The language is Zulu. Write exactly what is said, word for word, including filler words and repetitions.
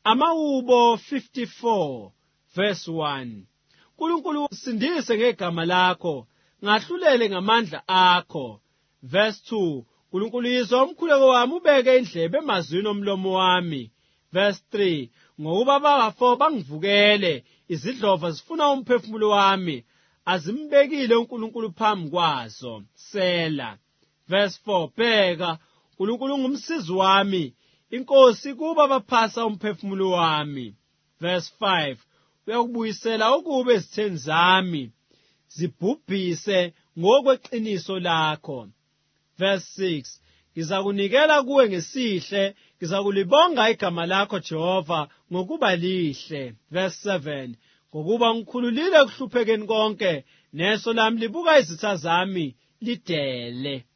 Amahubo fifty-four verse one. Nkulunkulu usindise ngegama lakho, ngahlulele ngamandla akho. Verse two. Nkulunkulu yizwa umkhuleko wami, ubeke indlebe emazwini omlomo wami. Verse three. Ngokuba abafo bangivukele, izidlova zifuna umphefumulo wami, azimbekile uNkulunkulu phambi kwazo. Sela. Verse four. Bheka, uNkulunkulu ngumsizi wami, inkosi kuba baphasa umphefumulo wami. Verse five. Uyakubuyisela okubi ezitheni zami, zibhubhise ngokweqiniso lakho. Verse six. Ngizakunikela kuwe ngesihle, ngizakulibonga igama lakho Jehova ngokuba lihle. Verse seven. Ngokuba ngikhululile ekuhluphekeni konke, neso lami libuka izitha zami lidele.